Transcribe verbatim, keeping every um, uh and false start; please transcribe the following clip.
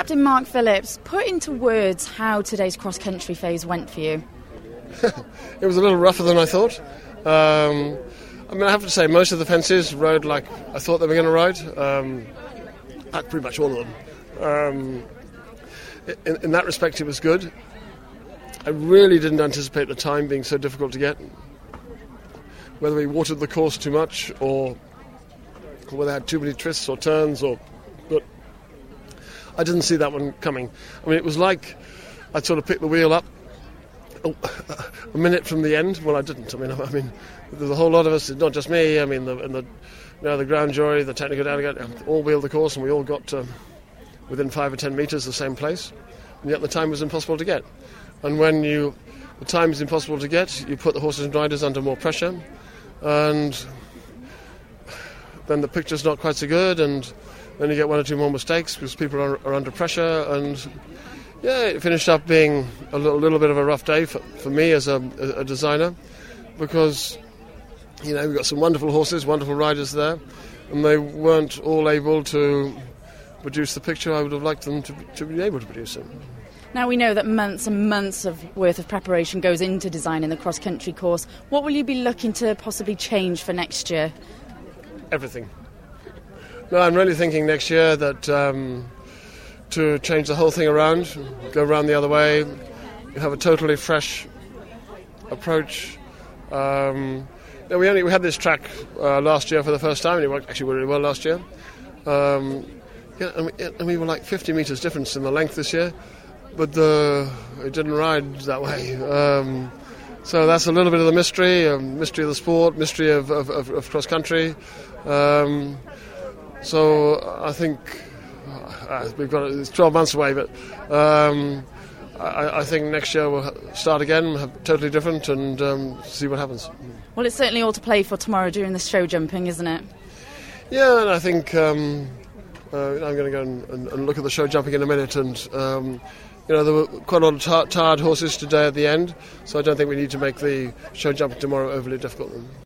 Captain Mark Phillips, put into words how today's cross-country phase went for you. It was a little rougher than I thought. Um, I mean, I have to say, most of the fences rode like I thought they were going to ride. Um, pretty much all of them. Um, in, in that respect, it was good. I really didn't anticipate the time being so difficult to get. Whether we watered the course too much, or whether I had too many twists or turns, or but I didn't see that one coming. I mean, it was like I'd sort of picked the wheel up oh, a minute from the end. Well, I didn't. I mean, I mean, there's a whole lot of us, not just me. I mean, the, and the, you know, the ground jury, the technical delegate, all wheeled the course, and we all got to within five or ten metres the same place. And yet the time was impossible to get. And when you the time is impossible to get, you put the horses and riders under more pressure, and then the picture's not quite so good, and then you get one or two more mistakes because people are, are under pressure, and yeah, it finished up being a little, little bit of a rough day for, for me as a, a designer, because you know we've got some wonderful horses, wonderful riders there, and they weren't all able to produce the picture I would have liked them to, to be able to produce it. Now we know that months and months of worth of preparation goes into designing the cross-country course. What will you be looking to possibly change for next year? Everything. No, I'm really thinking next year that um, to change the whole thing around, go around the other way, have a totally fresh approach. Um, you know, we only we had this track uh, last year for the first time, and it worked actually really well last year. Um, yeah, and, we, and we were like fifty metres difference in the length this year. But the, it didn't ride that way. Um, so that's a little bit of the mystery, um, mystery of the sport, mystery of, of, of, of cross-country. Um, so I think uh, we've got it's twelve months away, but um, I, I think next year we'll start again, have totally different, and um, see what happens. Well, it's certainly all to play for tomorrow during the show jumping, isn't it? Yeah, and I think um, uh, I'm going to go and, and, and look at the show jumping in a minute, and um, you know, there were quite a lot of tar- tired horses today at the end, so I don't think we need to make the show jumping tomorrow overly difficult.